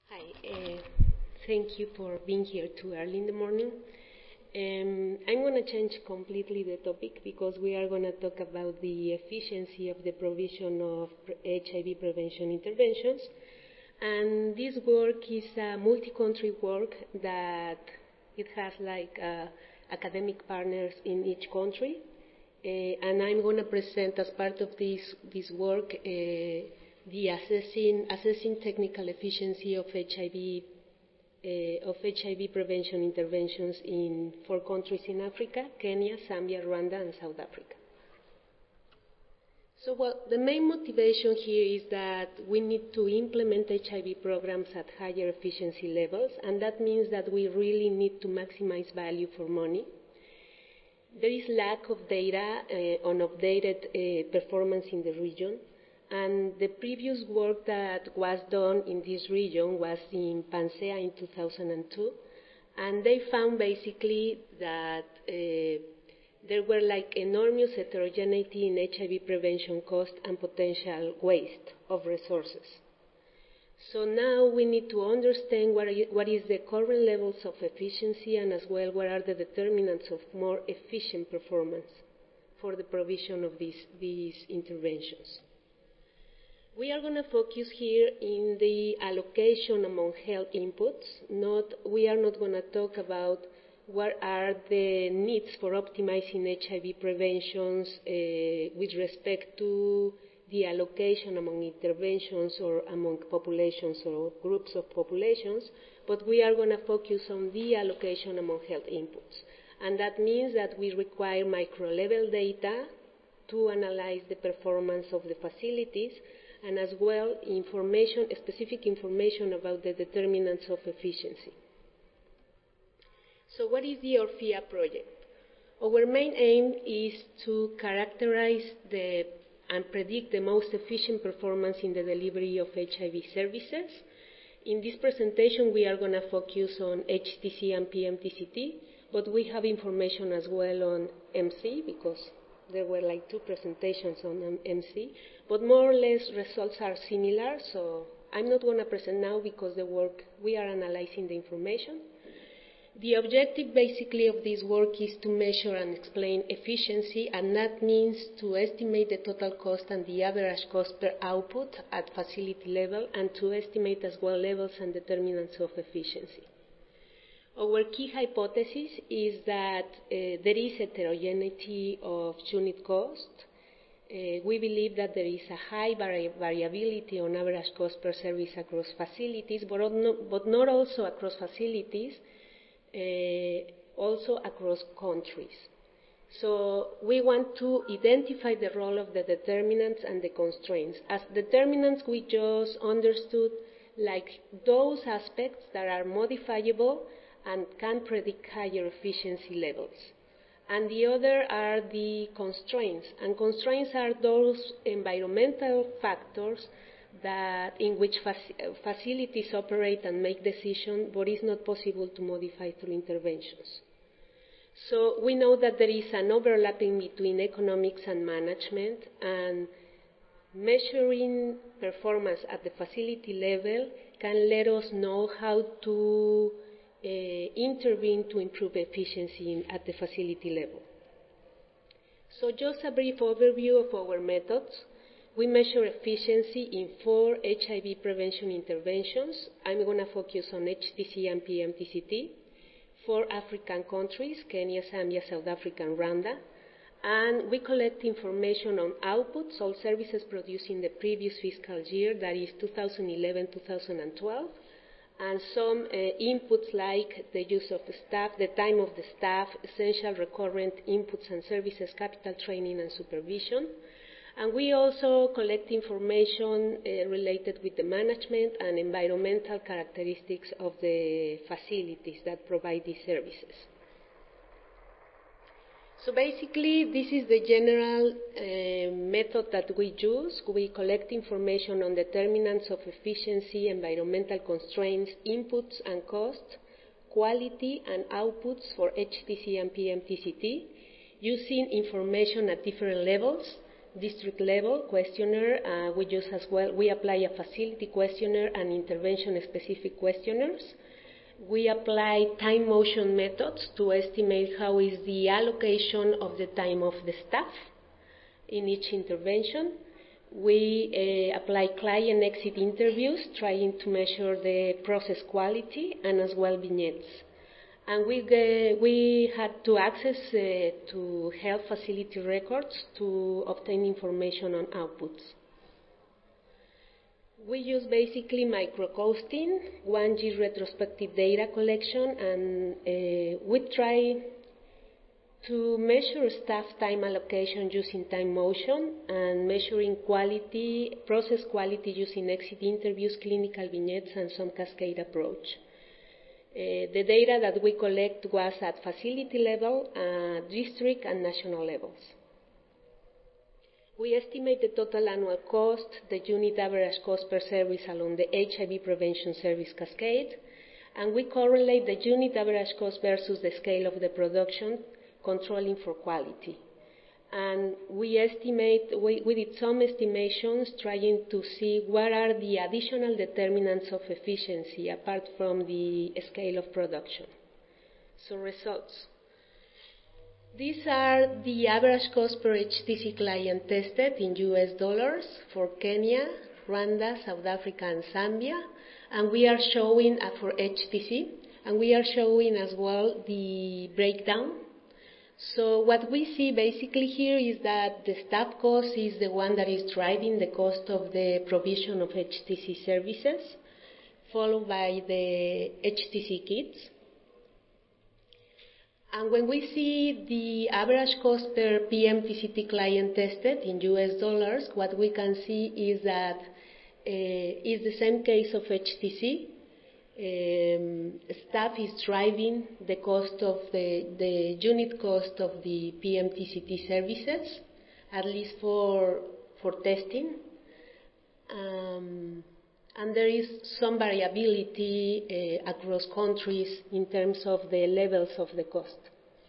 Hi, thank you for being here too early in the morning. I'm going to change completely the topic because we are going to talk about the efficiency of the provision of HIV prevention interventions. And this work is a multi-country work that it has academic partners in each country. And I'm going to present as part of this work the assessing technical efficiency of HIV prevention interventions in 4 countries in Africa: Kenya, Zambia, Rwanda, and South Africa. So, the main motivation here is that we need to implement HIV programs at higher efficiency levels, and that means that we really need to maximize value for money. There is lack of data on updated performance in the region. And the previous work that was done in this region was in Pansea in 2002, and they found basically that there were enormous heterogeneity in HIV prevention cost and potential waste of resources. So now we need to understand what is the current levels of efficiency, and as well what are the determinants of more efficient performance for the provision of these interventions. We are going to focus here in the allocation among health inputs. We are not going to talk about what are the needs for optimizing HIV preventions with respect to the allocation among interventions or among populations or groups of populations, but we are going to focus on the allocation among health inputs. And that means that we require micro-level data to analyze the performance of the facilities, and as well specific information about the determinants of efficiency. So what is the ORFIA project? Our main aim is to characterize and predict the most efficient performance in the delivery of HIV services. In this presentation, we are going to focus on HTC and PMTCT, but we have information as well on MC because there were 2 presentations on MC, but more or less results are similar, so I'm not going to present now because we are analyzing the information. The objective basically of this work is to measure and explain efficiency, and that means to estimate the total cost and the average cost per output at facility level, and to estimate as well levels and determinants of efficiency. Our key hypothesis is that there is heterogeneity of unit cost. We believe that there is a high variability on average cost per service across facilities, but not also across facilities, also across countries. So we want to identify the role of the determinants and the constraints. As determinants, we just understood those aspects that are modifiable and can predict higher efficiency levels. And the other are the constraints. And constraints are those environmental factors in which facilities operate and make decisions, but is not possible to modify through interventions. So we know that there is an overlapping between economics and management, and measuring performance at the facility level can let us know how to intervene to improve efficiency at the facility level. So just a brief overview of our methods. We measure efficiency in 4 HIV prevention interventions. I'm going to focus on HTC and PMTCT, 4 African countries: Kenya, Zambia, South Africa, and Rwanda. And we collect information on outputs, all services produced in the previous fiscal year, that is 2011-2012, and some inputs like the use of the staff, the time of the staff, essential recurrent inputs and services, capital training and supervision. And we also collect information related with the management and environmental characteristics of the facilities that provide these services. So basically, this is the general method that we use. We collect information on determinants of efficiency, environmental constraints, inputs and costs, quality and outputs for HTC and PMTCT, using information at different levels. district level questionnaire. We use as well, we apply a facility questionnaire and intervention specific questionnaires. We apply time motion methods to estimate how is the allocation of the time of the staff in each intervention. We apply client exit interviews, trying to measure the process quality and as well vignettes. And we had to access to health facility records to obtain information on outputs. We use basically microcosting, 1G retrospective data collection, and we try to measure staff time allocation using time motion and measuring quality, process quality using exit interviews, clinical vignettes, and some cascade approach. The data that we collect was at facility level, district, and national levels. We estimate the total annual cost, the unit average cost per service along the HIV prevention service cascade, and we correlate the unit average cost versus the scale of the production, controlling for quality. And we did some estimations trying to see what are the additional determinants of efficiency apart from the scale of production. So results. These are the average cost per HTC client tested in US dollars for Kenya, Rwanda, South Africa, and Zambia. And we are showing for HTC, and we are showing as well the breakdown. So what we see basically here is that the staff cost is the one that is driving the cost of the provision of HTC services, followed by the HTC kits. And when we see the average cost per PMTCT client tested in US dollars, what we can see is that is the same case of HTC. Staff is driving the cost of the unit cost of the PMTCT services, at least for testing. And there is some variability across countries in terms of the levels of the cost.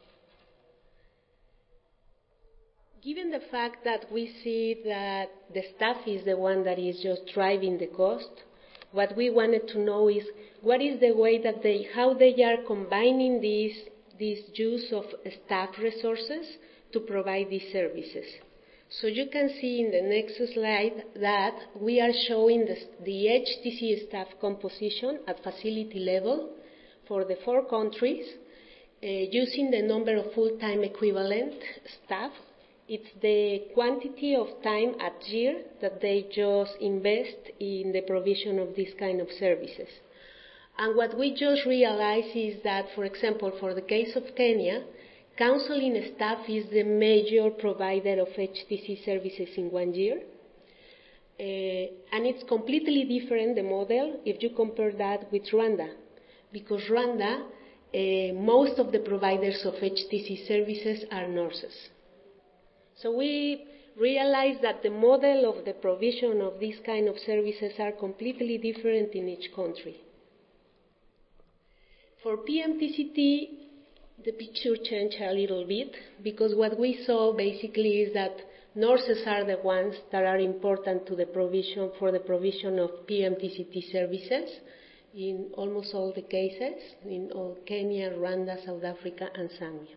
Given the fact that we see that the staff is the one that is just driving the cost, what we wanted to know is what is the way that how they are combining this use of staff resources to provide these services. So you can see in the next slide that we are showing the HTC staff composition at facility level for the 4 countries using the number of full-time equivalent staff. It's the quantity of time at year that they just invest in the provision of this kind of services. And what we just realized is that, for example, for the case of Kenya, counseling staff is the major provider of HTC services in 1 year. And it's completely different, the model, if you compare that with Rwanda. Because Rwanda, most of the providers of HTC services are nurses. So we realize that the model of the provision of these kind of services are completely different in each country. For PMTCT, the picture changed a little bit, because what we saw basically is that nurses are the ones that are important to the provision for the provision of PMTCT services in almost all the cases, in all Kenya, Rwanda, South Africa, and Zambia.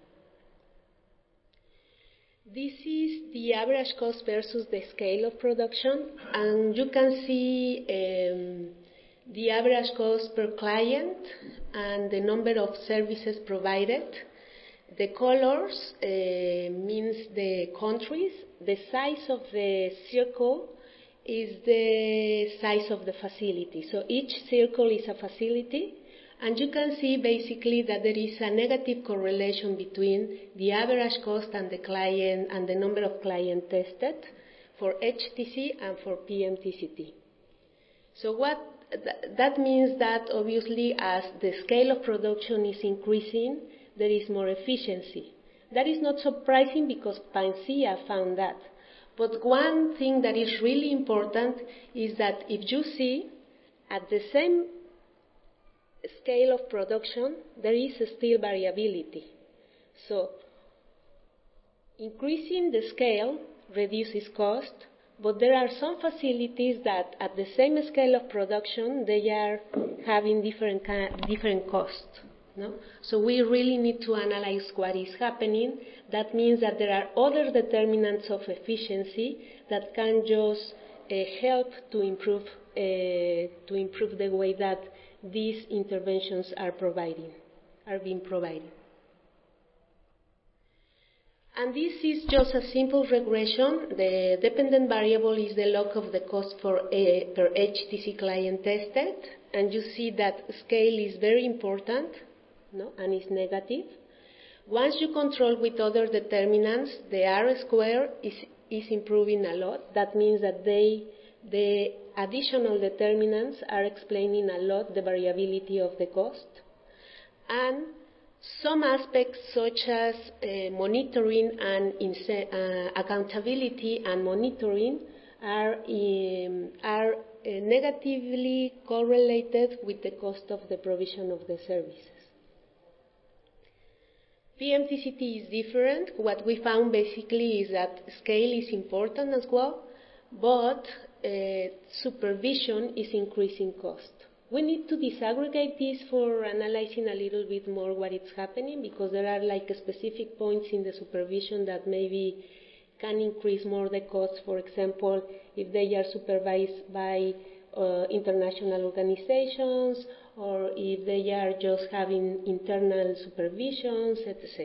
This is the average cost versus the scale of production, and you can see the average cost per client and the number of services provided. The colors means the countries. The size of the circle is the size of the facility. So each circle is a facility, and you can see basically that there is a negative correlation between the average cost and the client and the number of clients tested for HTC and for PMTCT. So that means that obviously as the scale of production is increasing, there is more efficiency. That is not surprising because Panacea found that. But one thing that is really important is that if you see at the same scale of production, there is still variability. So increasing the scale reduces cost, but there are some facilities that at the same scale of production, they are having different costs. No? So we really need to analyze what is happening. That means that there are other determinants of efficiency that can just help to improve the way that these interventions are being provided. And this is just a simple regression. The dependent variable is the log of the cost per HTC client tested, and you see that scale is very important, no, and is negative. Once you control with other determinants, the R square is improving a lot. That means that the additional determinants are explaining a lot the variability of the cost. And some aspects such as monitoring and accountability and monitoring are negatively correlated with the cost of the provision of the services. PMTCT is different. What we found basically is that scale is important as well, but supervision is increasing cost. We need to disaggregate this for analyzing a little bit more what is happening, because there are like specific points in the supervision that maybe can increase more the cost. For example, if they are supervised by international organizations, or if they are just having internal supervisions, etc.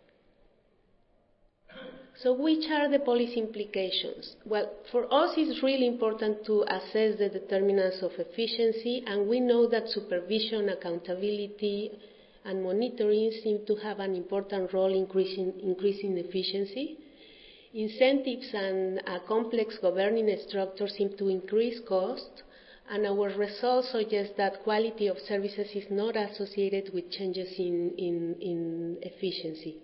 So which are the policy implications? Well, for us it's really important to assess the determinants of efficiency, and we know that supervision, accountability, and monitoring seem to have an important role in increasing efficiency. Incentives and a complex governing structure seem to increase cost, and our results suggest that quality of services is not associated with changes in efficiency.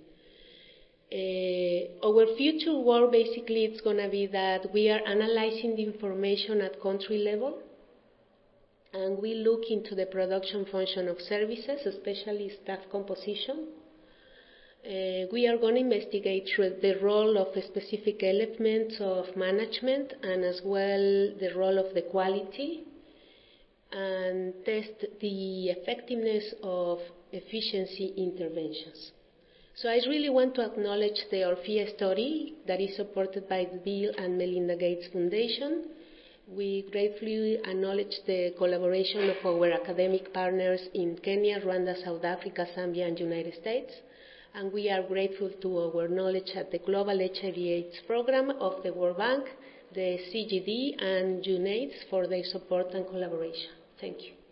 Our future work basically it's going to be that we are analyzing the information at country level, and we look into the production function of services, especially staff composition. We are going to investigate the role of specific elements of management, and as well the role of the quality, and test the effectiveness of efficiency interventions. So I really want to acknowledge the Orphea study that is supported by the Bill and Melinda Gates Foundation. We gratefully acknowledge the collaboration of our academic partners in Kenya, Rwanda, South Africa, Zambia, and United States. And we are grateful to our knowledge at the Global HIV/AIDS Program of the World Bank, the CGD, and UNAIDS for their support and collaboration. Thank you.